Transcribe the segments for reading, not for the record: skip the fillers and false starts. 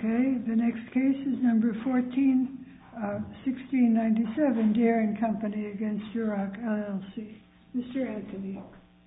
Okay, the next case is number 1697, Deere & Company against Duroc, LLC. Mr. Anthony.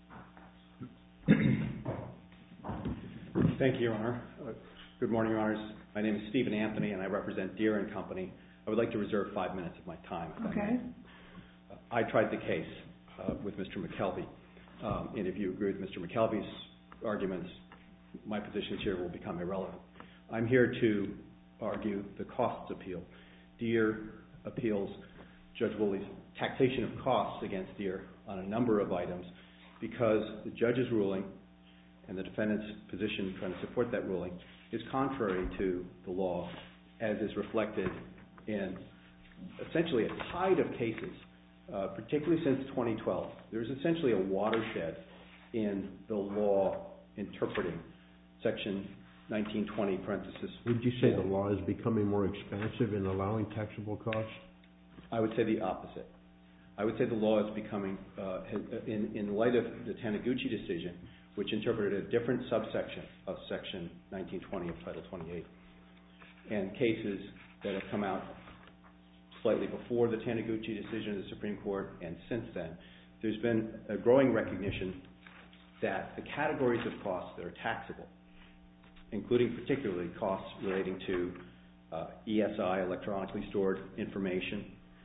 Thank you, Your Honor. Good morning, Your Honors. My name is Stephen Anthony, and I represent Deere & Company. I would like to reserve 5 minutes of my time. Okay. I tried the case with Mr. McKelvey, and if you agree with Mr. McKelvey's arguments, my positions here will become irrelevant. I'm here to argue the costs appeal. Deere appeals Judge Woolley's taxation of costs against Deere on a number of items because the judge's ruling and the defendant's position trying to support that ruling is contrary to the law as is reflected in essentially a tide of cases, particularly since 2012. There's essentially a watershed in the law interpreting Section 1920 parenthesis. Would you say the law is becoming more expansive in allowing taxable costs? I would say the opposite. I would say the law is becoming, in light of the Taniguchi decision, which interpreted a different subsection of Section 1920 of Title 28, and cases that have come out slightly before the Taniguchi decision of the Supreme Court and since then, there's been a growing recognition that the categories of costs that are taxable, including particularly costs relating to ESI, electronically stored information,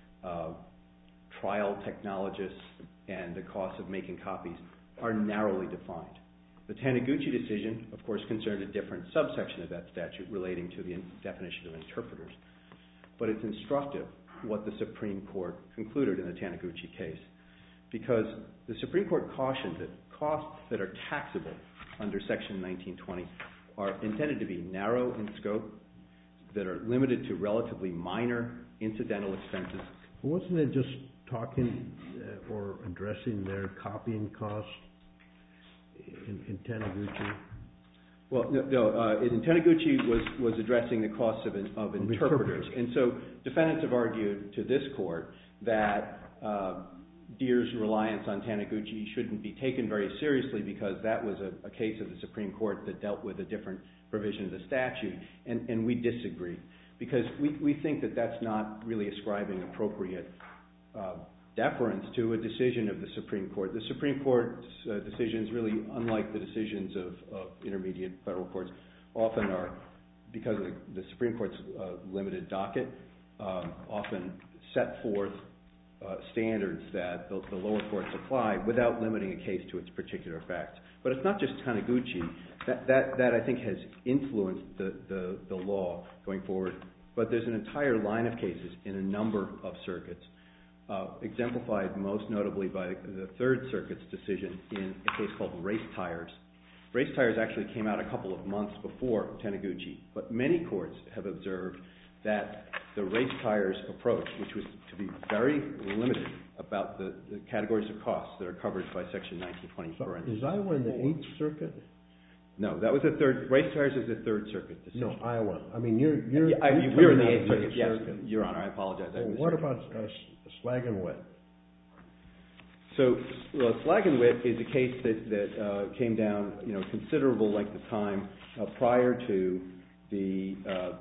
trial technologists, and the cost of making copies, are narrowly defined. The Taniguchi decision, of course, concerned a different subsection of that statute relating to the definition of interpreters. But it's instructive what the Supreme Court concluded in the Taniguchi case, because the Supreme Court cautioned that costs that are taxable under Section 1920 are intended to be narrow in scope, that are limited to relatively minor incidental expenses. Wasn't it just talking or addressing their copying costs in Taniguchi? Well, no. In Taniguchi was addressing the costs of interpreters. And so defendants have argued to this court that Deere's reliance on Taniguchi shouldn't be taken very seriously because that was a case of the Supreme Court that dealt with a different provision of the statute. And we disagree because we think that that's not really ascribing appropriate deference to a decision of the Supreme Court. The Supreme Court's decisions, really unlike the decisions of intermediate federal courts, often are, because of the Supreme Court's limited docket, often set forth standards that the lower courts apply without limiting a case to its particular facts. But it's not just Taniguchi. That I think has influenced the law going forward. But there's an entire line of cases in a number of circuits, exemplified most notably by the Third Circuit's decision in a case called Race Tires. Race Tires actually came out a couple of months before Taniguchi, but many courts have observed that the Race Tires approach, which was to be very limited about the categories of costs that are covered by Section 1920. So is Iowa in the Eighth Circuit? No, that was the third. Race Tires is the Third Circuit decision. No, Iowa. I mean, we're in the Eighth Circuit. Yes, Your Honor, I apologize. What about Slag and Wet? So, Slag and Wet is a case that came down, considerable length of time prior to the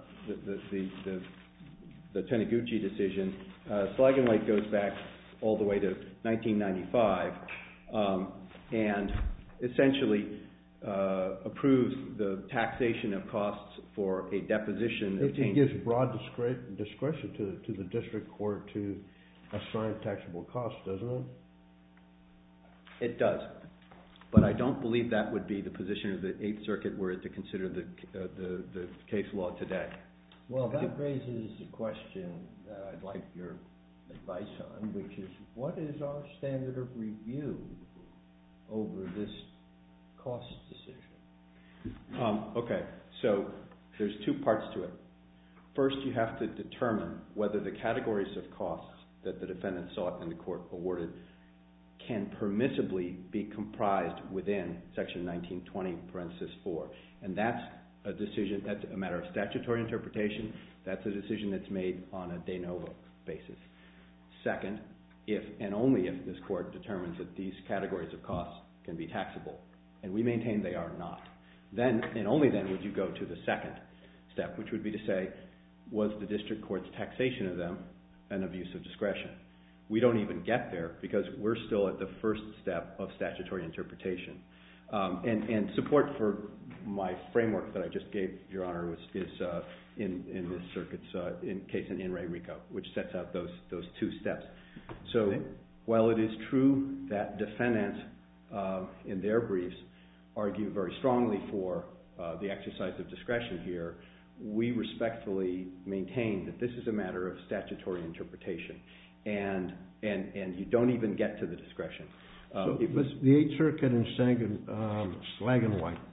Taniguchi decision. Slag and Wet goes back all the way to 1995, and essentially approves the taxation of costs for a deposition. It gives broad discretion to the district court to assign taxable costs, doesn't it? It does, but I don't believe that would be the position of the Eighth Circuit were it to consider the case law today. Well, that raises a question that I'd like your advice on, which is what is our standard of review over this cost decision? Okay, so there's two parts to it. First, you have to determine whether the categories of costs that the defendant sought and the court awarded can permissibly be comprised within Section 1920, parenthesis 4. And that's a decision, that's a matter of statutory interpretation. That's a decision that's made on a de novo basis. Second, if and only if this court determines that these categories of costs can be taxable, and we maintain they are not, then and only then would you go to the second step, which would be to say, was the district court's taxation of them an abuse of discretion? We don't even get there because we're still at the first step of statutory interpretation. And support for my framework that I just gave, Your Honor, is in this circuit's case in In Re Rico, which sets out those two steps. So while it is true that defendants in their briefs argue very strongly for the exercise of discretion here, we respectfully maintain that this is a matter of statutory interpretation, and you don't even get to the discretion. But the Eighth Circuit in Slag and White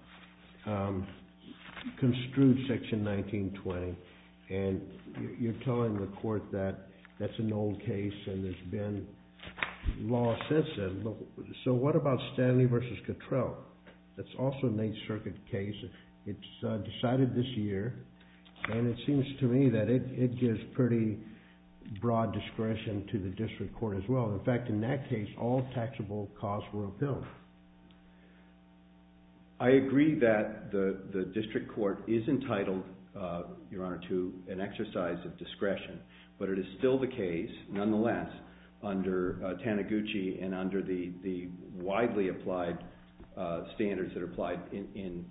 construed Section 1920, and you're telling the court that that's an old case and there's been law since then. So what about Stanley versus Cottrell? That's also an Eighth Circuit case. It's decided this year, and it seems to me that it gives pretty broad discretion to the district court as well. In fact, in that case, all taxable costs were upheld. I agree that the district court is entitled, Your Honor, to an exercise of discretion, but it is still the case, nonetheless, under Taniguchi and under the widely applied standards that are applied in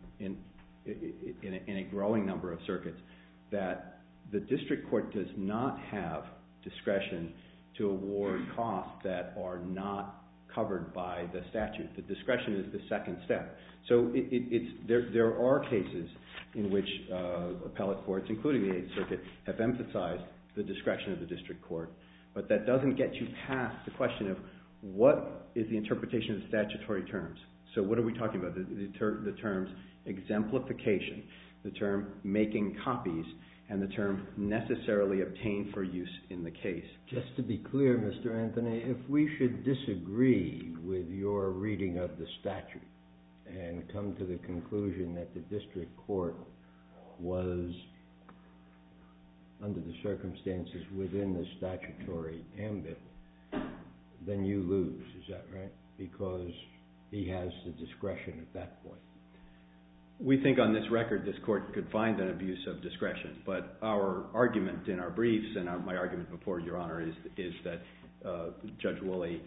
a growing number of circuits, that the district court does not have discretion to award costs that are not covered by the statute. The discretion is the second step. So there are cases in which appellate courts, including the Eighth Circuit, have emphasized the discretion of the district court, but that doesn't get you past the question of what is the interpretation of the statutory terms. So what are we talking about? The terms exemplification, the term making copies, and the term necessarily obtained for use in the case. Just to be clear, Mr. Anthony, if we should disagree with your reading of the statute and come to the conclusion that the district court was, under the circumstances within the statutory ambit, then you lose, is that right? Because he has the discretion at that point. We think on this record this court could find an abuse of discretion, but our argument in our briefs and my argument before Your Honor is that Judge Woolley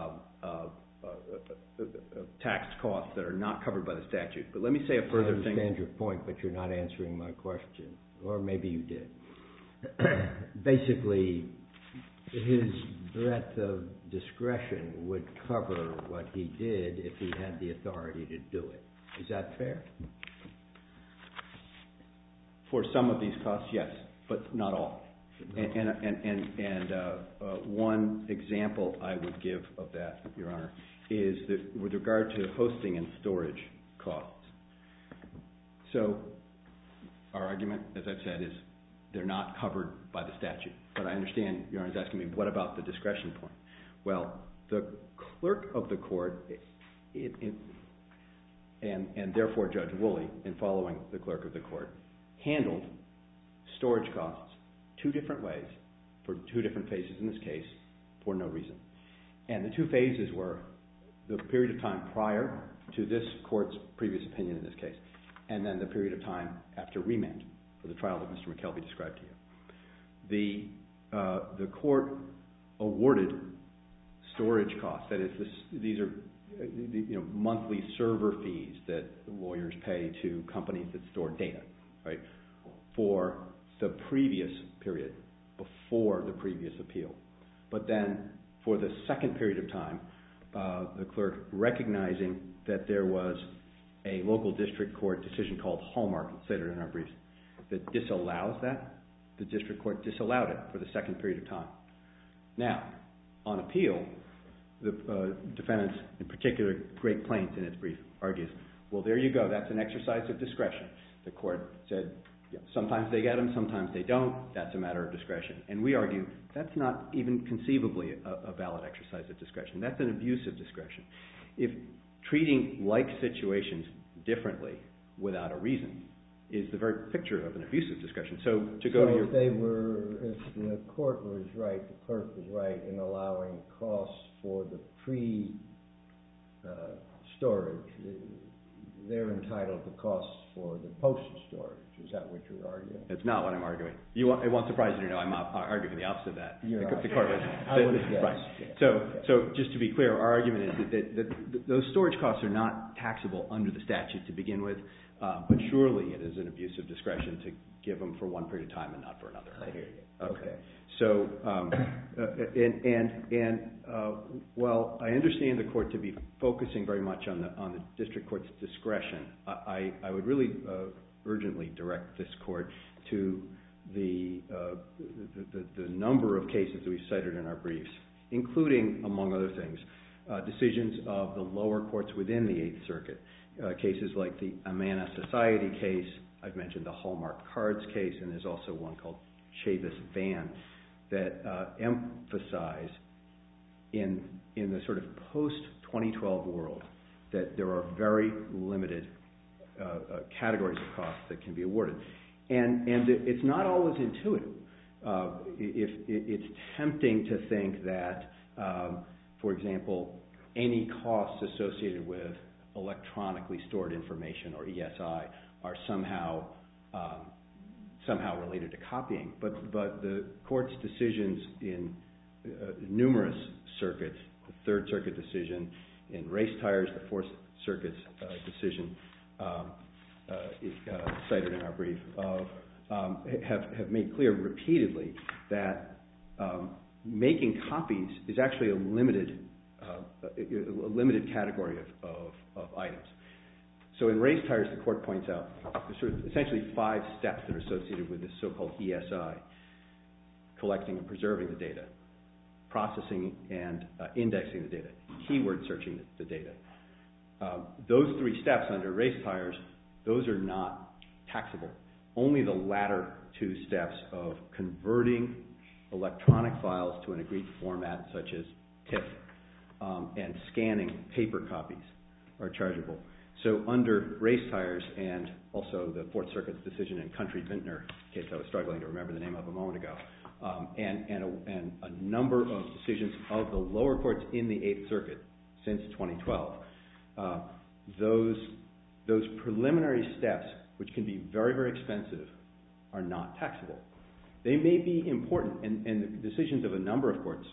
taxed costs that are not covered by the statute. But let me say a further thing. I understand your point, but you're not answering my question, or maybe you did. Basically, his breadth of discretion would cover what he did if he had the authority to do it. Is that fair? For some of these costs, yes, but not all. And one example I would give of that, Your Honor, is that with regard to hosting and storage costs. So our argument, as I've said, is they're not covered by the statute. But I understand Your Honor is asking me, what about the discretion point? Well, the clerk of the court, and therefore Judge Woolley, in following the clerk of the court, handled storage costs two different ways for two different phases in this case for no reason. And the two phases were the period of time prior to this court's previous opinion in this case, and then the period of time after remand for the trial that Mr. McKelvey described to you. The court awarded storage costs. That is, these are monthly server fees that lawyers pay to companies that store data, right, for the previous period before the previous appeal. But then for the second period of time, the clerk, recognizing that there was a local district court decision called Hallmark, cited in our briefs, that disallows that, the district court disallowed it for the second period of time. Now, on appeal, the defendants, in particular Great Plains in its brief, argues, well, there you go, that's an exercise of discretion. The court said, sometimes they get them, sometimes they don't, that's a matter of discretion. And we argue that's not even conceivably a valid exercise of discretion. That's an abuse of discretion. If treating like situations differently without a reason is the very picture of an abuse of discretion. So to go to your... if the court was right, the clerk was right in allowing costs for the pre-storage, they're entitled to costs for the post-storage. Is that what you're arguing? It's not what I'm arguing. It won't surprise you to know I'm arguing the opposite of that. I would have guessed. Right. So just to be clear, our argument is that those storage costs are not taxable under the statute to begin with, but surely it is an abuse of discretion to give them for one period of time and not for another. I hear you. Okay. So, while I understand the court to be focusing very much on the district court's discretion, I would really urgently direct this court to the number of cases that we've cited in our briefs, including, among other things, decisions of the lower courts within the Eighth Circuit, cases like the Amana Society case. I've mentioned the Hallmark Cards case, and there's also one called Chavis Van that emphasize in the sort of post-2012 world that there are very limited categories of costs that can be awarded. And it's not always intuitive. It's tempting to think that, for example, any costs associated with electronically stored information, or ESI, are somehow related to copying. But the court's decisions in numerous circuits, the Third Circuit decision in race tires, the Fourth Circuit's decision cited in our brief, have made clear repeatedly that making copies is actually a limited category of items. So in race tires, the court points out there's sort of essentially 5 steps that are associated with this so-called ESI: collecting and preserving the data, processing and indexing the data, keyword searching the data. Those 3 steps under race tires, those are not taxable. Only the latter 2 steps of converting electronic files to an agreed format, such as TIFF, and scanning paper copies, are chargeable. So under race tires, and also the Fourth Circuit's decision in Country Vintner, case I was struggling to remember the name of a moment ago, and a number of decisions of the lower courts in the Eighth Circuit since 2012, those preliminary steps, which can be very, very expensive, are not taxable. They may be important, and the decisions of a number of courts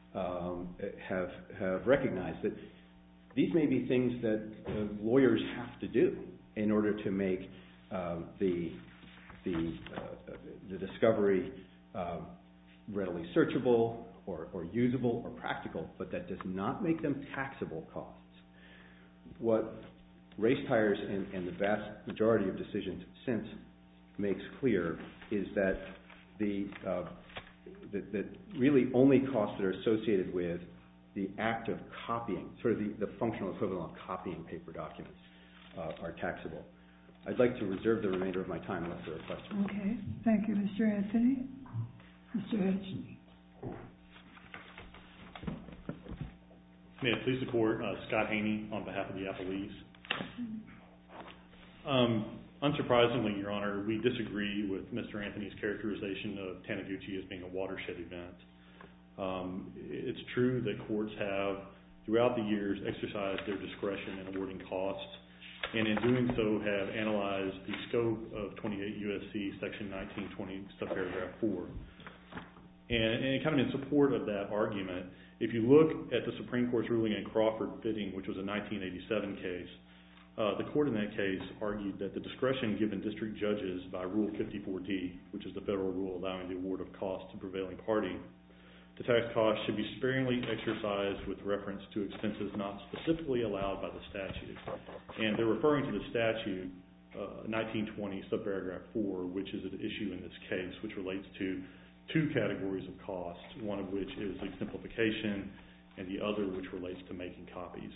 have recognized that these may be things that lawyers have to do in order to make the discovery readily searchable or usable or practical, but that does not make them taxable costs. What race tires and the vast majority of decisions since makes clear is that that really only costs that are associated with the act of copying, sort of the functional equivalent of copying paper documents, are taxable. I'd like to reserve the remainder of my time unless there are questions. Okay. Thank you, Mr. Anthony. Mr. Edson. May it please the Court, Scott Haney on behalf of the appellees. Unsurprisingly, Your Honor, we disagree with Mr. Anthony's characterization of Taniguchi as being a watershed event. It's true that courts have, throughout the years, exercised their discretion in awarding costs, and in doing so have analyzed the scope of 28 U.S.C. Section 1920, subparagraph 4. And kind of in support of that argument, if you look at the Supreme Court's ruling in Crawford Fitting, which was a 1987 case, the court in that case argued that the discretion given district judges by Rule 54D, which is the federal rule allowing the award of costs to prevailing party, the tax costs should be sparingly exercised with reference to expenses not specifically allowed by the statute. And they're referring to the statute, 1920, subparagraph 4, which is an issue in this case, which relates to 2 categories of costs, one of which is exemplification, and the other which relates to making copies.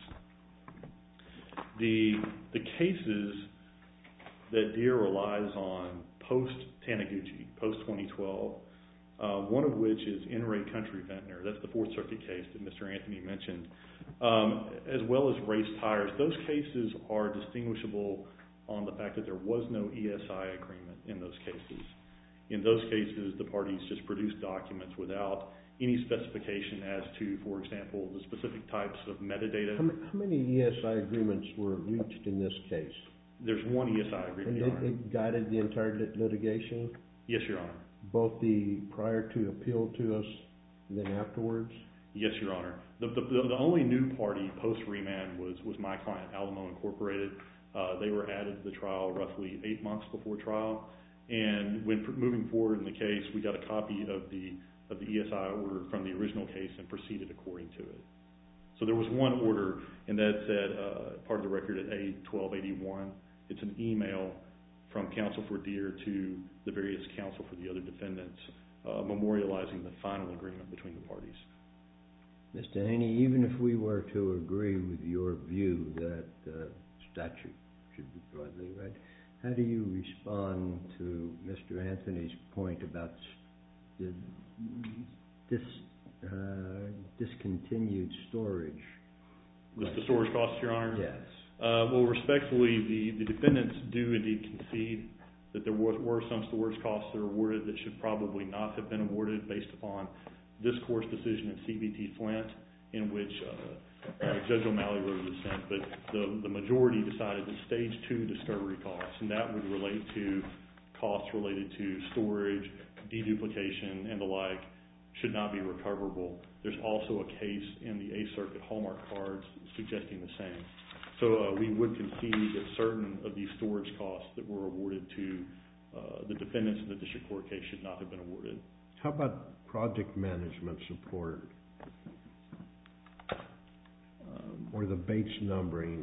The cases that Deere relies on post-Taniguchi, post-2012, one of which is In Re Country Ventnor, that's the Fourth Circuit case that Mr. Anthony mentioned, as well as race tires. Those cases are distinguishable on the fact that there was no ESI agreement in those cases. In those cases, the parties just produced documents without any specification as to, for example, the specific types of metadata. How many ESI agreements were reached in this case? There's one ESI agreement, Your Honor. It guided the entire litigation? Yes, Your Honor. Both the prior to appeal to us and then afterwards? Yes, Your Honor. The only new party post-remand was my client, Alamo Incorporated. They were added to the trial roughly 8 months before trial. And when moving forward in the case, we got a copy of the ESI order from the original case and proceeded according to it. So there was one order, and that said, part of the record at A1281, it's an email from counsel for Deere to the various counsel for the other defendants, memorializing the final agreement between the parties. Mr. Haney, even if we were to agree with your view that the statute should be broadly read, how do you respond to Mr. Anthony's point about the discontinued storage? The storage costs, Your Honor? Yes. Well, respectfully, the defendants do indeed concede that there were some storage costs that were awarded that should probably not have been awarded based upon this court's decision in CBT Flint, in which Judge O'Malley wrote a dissent, but the majority decided that Stage 2 discovery costs, and that would relate to costs related to storage, deduplication, and the like, should not be recoverable. There's also a case in the Eighth Circuit Hallmark cards suggesting the same. So we would concede that certain of these storage costs that were awarded to the defendants in the district court case should not have been awarded. How about project management support or the Bates numbering?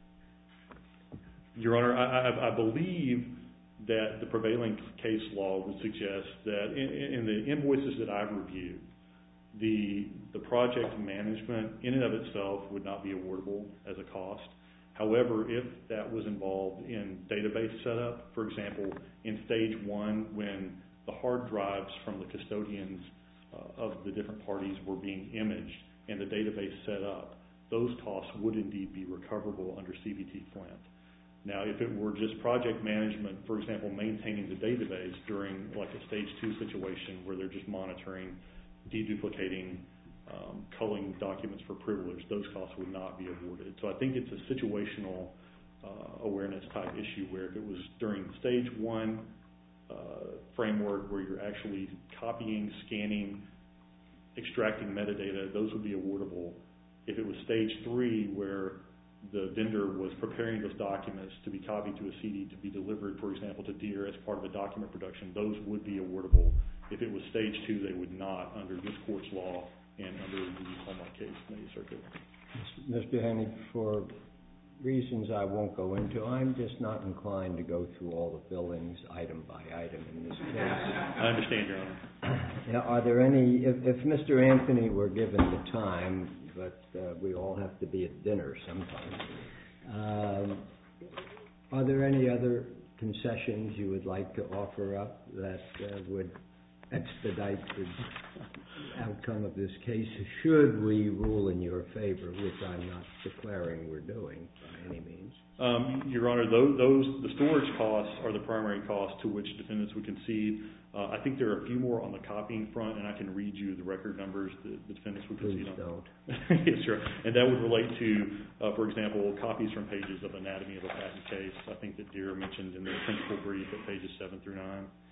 Your Honor, I believe that the prevailing case law would suggest that in the invoices that I've reviewed, the project management in and of itself would not be awardable as a cost. However, if that was involved in database setup, for example, in Stage 1 when the hard drives from the custodians of the different parties were being imaged and the database set up, those costs would indeed be recoverable under CBT Flint. Now, if it were just project management, for example, maintaining the database during like a Stage 2 situation where they're just monitoring, deduplicating, culling documents for privilege, those costs would not be awarded. So I think it's a situational awareness type issue where if it was during Stage 1 framework where you're actually copying, scanning, extracting metadata, those would be awardable. If it was Stage 3 where the vendor was preparing those documents to be copied to a CD to be delivered, for example, to Deere as part of the document production, those would be awardable. If it was Stage 2, they would not under this court's law and under the Hallmark case in the Eighth Circuit. Mr. Hennig, for reasons I won't go into, I'm just not inclined to go through all the billings item by item in this case. I understand, Your Honor. Now, are there any, if Mr. Anthony were given the time, but we all have to be at dinner sometime, are there any other concessions you would like to offer up that would expedite the outcome of this case, should we rule in your favor, which I'm not declaring we're doing by any means? Your Honor, the storage costs are the primary costs to which defendants would concede. I think there are a few more on the copying front, and I can read you the record numbers that the defendants would concede on. Please don't. Yes, sir. And that would relate to, for example, copies from pages of Anatomy of a Patent Case. I think that Deere mentioned in their principal brief at pages 7 through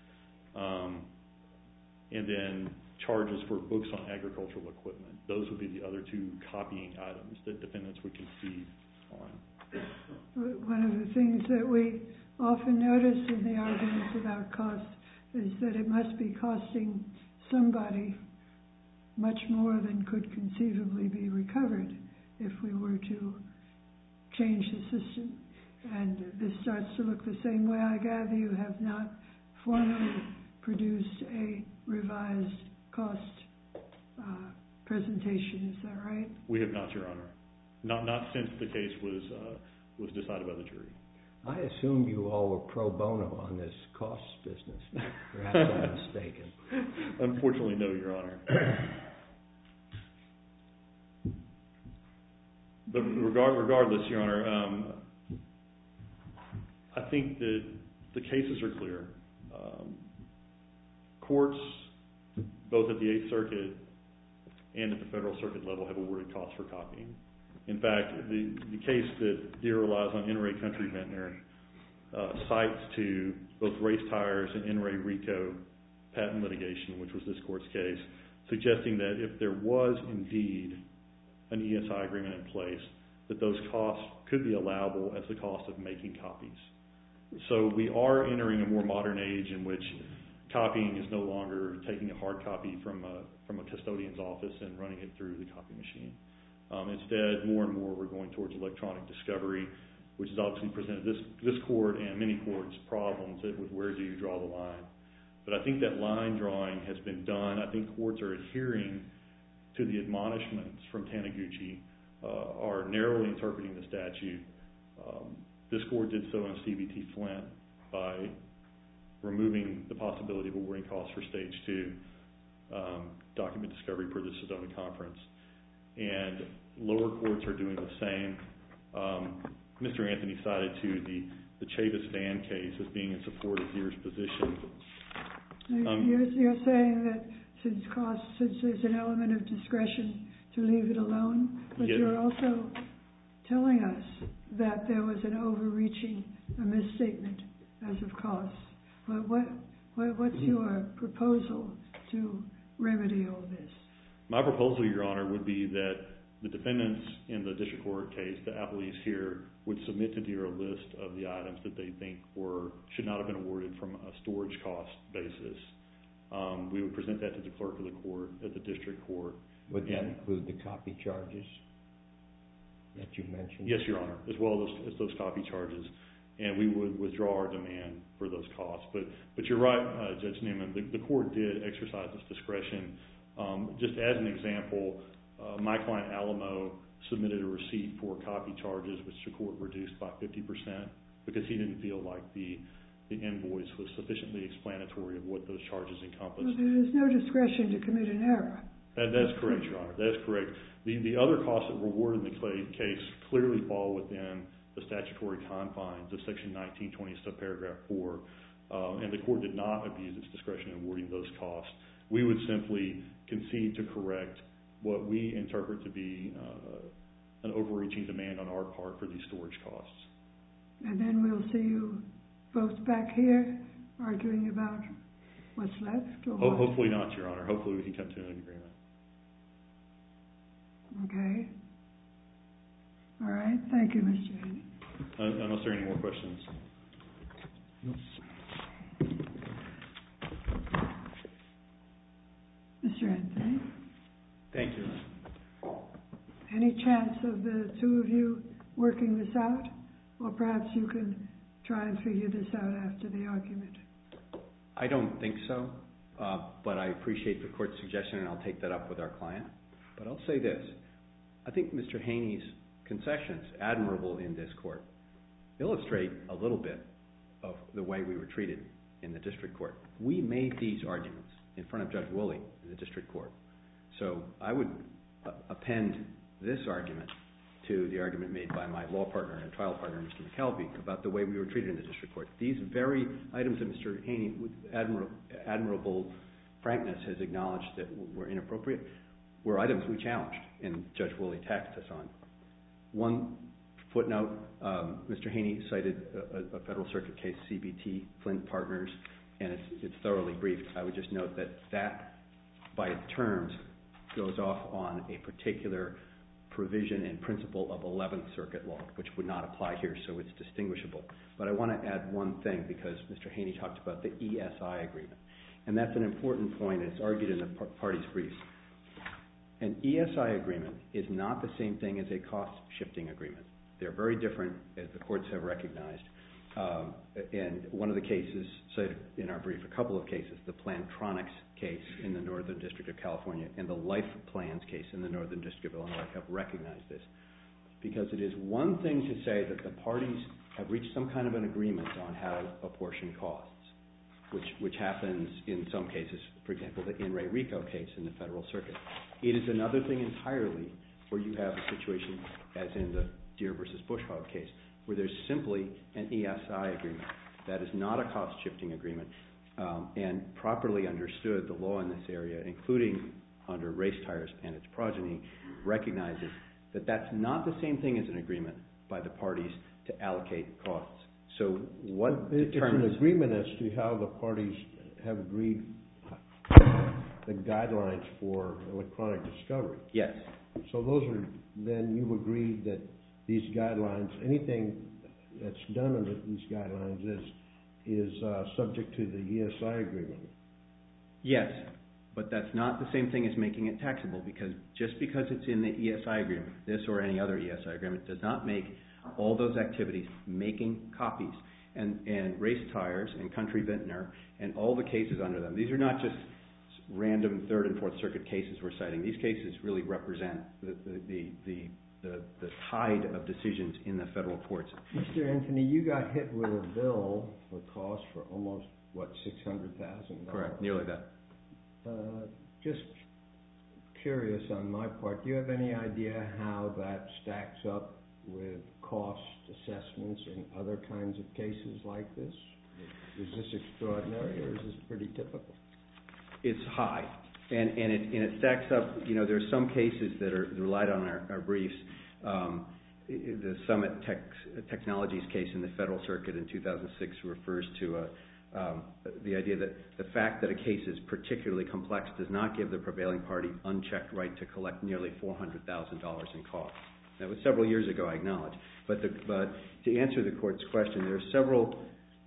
9. And then charges for books on agricultural equipment. Those would be the other two copying items that defendants would concede on. One of the things that we often notice in the arguments about cost is that it must be costing somebody much more than could conceivably be recovered if we were to change the system. And this starts to look the same way. I gather you have not formally produced a revised cost presentation, is that right? We have not, Your Honor. Not since the case was decided by the jury. I assumed you all were pro bono on this cost business. Perhaps I'm mistaken. Unfortunately, no, Your Honor. But regardless, Your Honor, I think that the cases are clear. Courts, both at the Eighth Circuit and at the Federal Circuit level, have awarded costs for copying. In fact, the case that Deere relies on, In Re Country Ventnor, cites to both Race Tires and In Re Rico patent litigation, which was this court's case, suggesting that if there was indeed an ESI agreement in place, that those costs could be allowable as the cost of making copies. So we are entering a more modern age in which copying is no longer taking a hard copy from a custodian's office and running it through the copy machine. Instead, more and more we're going towards electronic discovery, which has obviously presented this court and many courts problems with where do you draw the line. But I think that line drawing has been done. I think courts are adhering to the admonishments from Taniguchi, are narrowly interpreting the statute. This court did so in CBT Flint by removing the possibility of awarding costs for Stage 2 document discovery per the Sedona Conference. And lower courts are doing the same. Mr. Anthony cited to the Chavis Van case as being in support of Deere's position. You're saying that since there's an element of discretion to leave it alone, but yes. You're also telling us that there was an overreaching, a misstatement as of costs. What's your proposal to remedy all this? My proposal, Your Honor, would be that the defendants in the district court case, the appellees here, would submit to Deere a list of the items that they think should not have been awarded from a storage cost basis. We would present that to the clerk of the court at the district court. Would that include the copy charges that you mentioned? Yes, Your Honor, as well as those copy charges. And we would withdraw our demand for those costs. But you're right, Judge Newman, the court did exercise its discretion. Just as an example, my client Alamo submitted a receipt for copy charges, which the court reduced by 50% because he didn't feel like the invoice was sufficiently explanatory of what those charges encompass. Well, there's no discretion to commit an error. That's correct, Your Honor. That is correct. The other costs that were awarded in the case clearly fall within the statutory confines of Section 1920, subparagraph 4, and the court did not abuse its discretion in awarding those costs. We would simply concede to correct what we interpret to be an overreaching demand on our part for these storage costs. And then we'll see you both back here arguing about what's left? Or hopefully not, Your Honor. Hopefully we can come to an agreement. Okay. All right. Thank you, Mr. Haney. Unless there are any more questions. Mr. Anthony. Thank you. Any chance of the two of you working this out? Or perhaps you can try and figure this out after the argument. I don't think so, but I appreciate the court's suggestion, and I'll take that up with our client. But I'll say this. I think Mr. Haney's concessions, admirable in this court, illustrate a little bit of the way we were treated in the district court. We made these arguments in front of Judge Woolley in the district court. So I would append this argument to the argument made by my law partner and trial partner, Mr. McKelvey, about the way we were treated in the district court. These very items that Mr. Haney, with admirable frankness, has acknowledged that were inappropriate, were items we challenged, and Judge Woolley taxed us on. One footnote, Mr. Haney cited a Federal Circuit case, CBT, Flint Partners, and it's thoroughly briefed. I would just note that by its terms, goes off on a particular provision and principle of 11th Circuit law, which would not apply here, so it's distinguishable. But I want to add one thing, because Mr. Haney talked about the ESI agreement, and that's an important point. It's argued in the parties' briefs. An ESI agreement is not the same thing as a cost-shifting agreement. They're very different, as the courts have recognized. And one of the cases cited in our brief, a couple of cases, the Plantronics case in the Northern District of California and the Life Plans case in the Northern District of Illinois have recognized this. Because it is one thing to say that the parties have reached some kind of an agreement on how to apportion costs, which happens in some cases, for example, the In Re Rico case in the Federal Circuit. It is another thing entirely where you have a situation, as in the Deere versus Bush Hog case, where there's simply an ESI agreement. That is not a cost-shifting agreement. And properly understood, the law in this area, including under Race Tires and its progeny, recognizes that that's not the same thing as an agreement by the parties to allocate costs So what determines... It's an agreement as to how the parties have agreed the guidelines for electronic discovery. Yes. So those are, then you've agreed that these guidelines, anything that's done under these guidelines is subject to the ESI agreement. Yes, but that's not the same thing as making it taxable, because just because it's in the ESI agreement, this or any other ESI agreement, does not make all those activities making copies. And Race Tires and Country Vintner and all the cases under them, these are not just random Third and Fourth Circuit cases we're citing. These cases really represent the tide of decisions in the federal courts. Mr. Anthony, you got hit with a bill for cost for almost, what, $600,000? Correct, nearly that. Just curious on my part, do you have any idea how that stacks up with cost assessments in other kinds of cases like this? Is this extraordinary or is this pretty typical? It's high, and it stacks up. You know, there's some cases that are relied on our briefs. The Summit Technologies case in the Federal Circuit in 2006 refers to the idea that the fact that a case is particularly complex does not give the prevailing party unchecked right to collect nearly $400,000 in costs. That was several years ago, I acknowledge. But to answer the court's question, there are several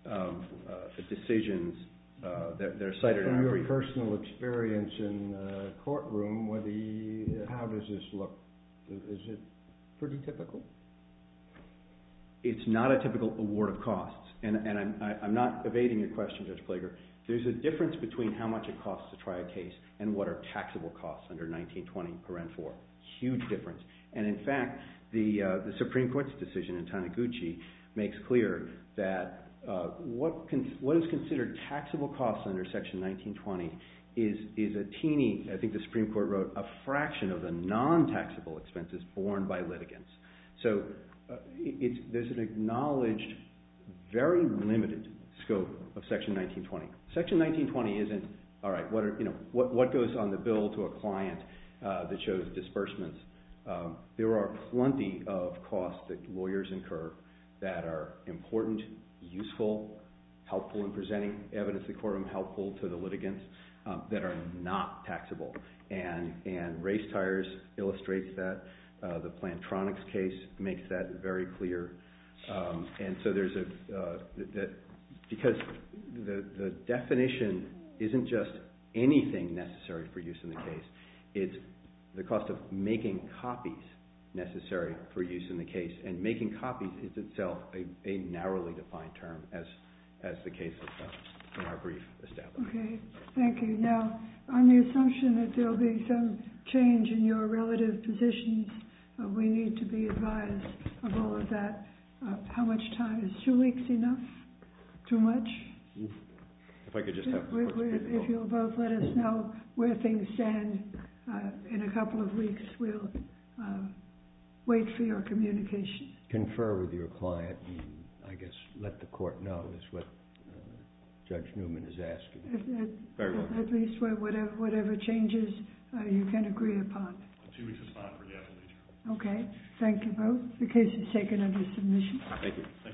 decisions that are cited in our brief. From your personal experience in the courtroom, how does this look? Is it pretty typical? It's not a typical award of costs. And I'm not evading your question, Judge Plager. There's a difference between how much it costs to try a case and what are taxable costs under 1920(4). Huge difference. And in fact, the Supreme Court's decision in Taniguchi makes clear that what is considered taxable costs under Section 1920 is a teeny, I think the Supreme Court wrote, a fraction of the non-taxable expenses borne by litigants. So there's an acknowledged, very limited scope of Section 1920. Section 1920 isn't, all right, what goes on the bill to a client that shows disbursements. There are plenty of costs that lawyers incur that are important, useful, helpful in presenting evidence to the courtroom, helpful to the litigants, that are not taxable. And Race Tires illustrates that. The Plantronics case makes that very clear. And so there's because the definition isn't just anything necessary for use in the case, it's the cost of making copies necessary for use in the case. And making copies is itself a narrowly defined term, as the case in our brief established. Okay, thank you. Now, on the assumption that there'll be some change in your relative positions, we need to be advised of all of that. How much time? Is 2 weeks enough? Too much? If I could just have... If you'll both let us know where things stand in a couple of weeks, we'll wait for your communication. Confer with your client and, I guess, let the court know is what Judge Newman is asking. Very well. At least whatever changes you can agree upon. 2 weeks is fine for the appellate. Okay, thank you both. The case is taken under submission. Thank you.